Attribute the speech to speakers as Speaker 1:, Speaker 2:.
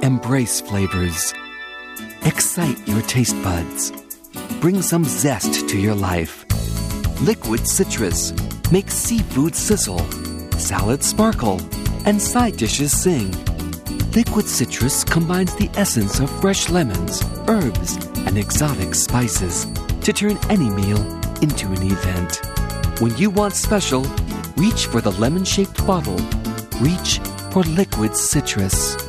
Speaker 1: Embrace flavors. Excite your taste buds. Bring some zest to your life. Liquid citrus makes seafood sizzle, salads sparkle, and side dishes sing. Liquid citrus combines the essence of fresh lemons, herbs, and exotic spices to turn any meal into an event. When you want special, reach for the lemon-shaped bottle. Reach for liquid citrus.